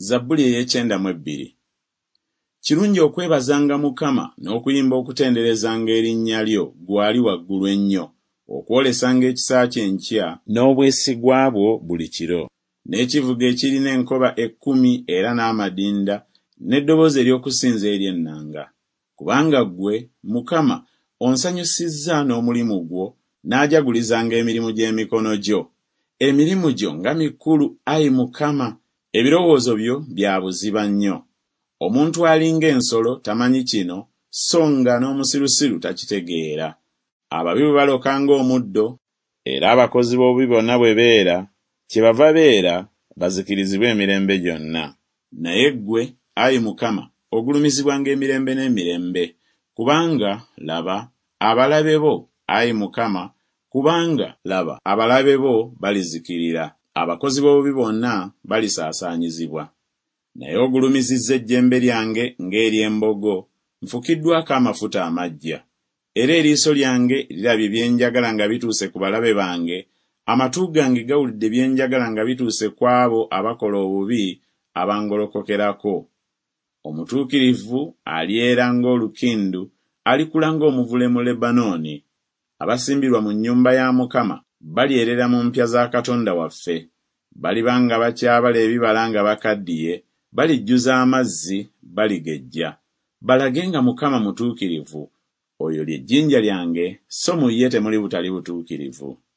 Zabbuli ey'ekyenda-mu-2. Kirungi okwebazanga Mukama n'okuyimba okutenderezanga erinnya lyo gwali waggulu ennyo, okwolesanga ekisa kye enkya n'obwesigwa bwo buli kiro, n'ekivuga ekirina enkoba 10 era n'amadinda, n'eddoboozi ery'okusinza ery'ennanga. Kubanga ggwe, Mukama, onsanyusizza n'omulimu gwo, n'ajagulizanga emirimu gy'emikono gyo. Emirimu gyo nga mikulu, Ayi Mukama, ebirowoozo byo bya buziba nnyo. Omuntu alinga ensolo tamanyi kino, so nga n'omusirusiru takitegeera. Ababi bwe balokanga omuddo, era abakozi b'obubi bonna bwe beera, kyebava beera bazikirizibwa emirembe gyonna. Naye ggwe, Ayi Mukama, ogulumizibwanga emirembe n'emirembe, kubanga laba abalabe bo, Ayi Mukama, kubanga laba abalabe bo balizikirira, abakozi b'obubi bonna balisaasaanyizibwa. Naye ogulumizizza ejjembe lyange ng'ery'embogo, nfukiddwako amafuta amaggya. Era eriiso lyange lirabye byenjagala nga bituuse ku balabe bange, amatu gange gawulidde byenjagala nga bituuse ku abo abakola obubi abangolokokerako. Omutuukirivu alyera ng'olukindu, alikula ng'omuvule mu Lebanooni. Abasimbirwa mu nnyumba ya Mukama balyerera mu mpya za Katonda waffe. Baliba nga bakyabala ebibala nga bakaddiye, balijjuza amazzi, baligejja. Balage nga Mukama mutuukirivu, oyo ly'ejjinja lyange, so mu ye temuli butali butuukirivu.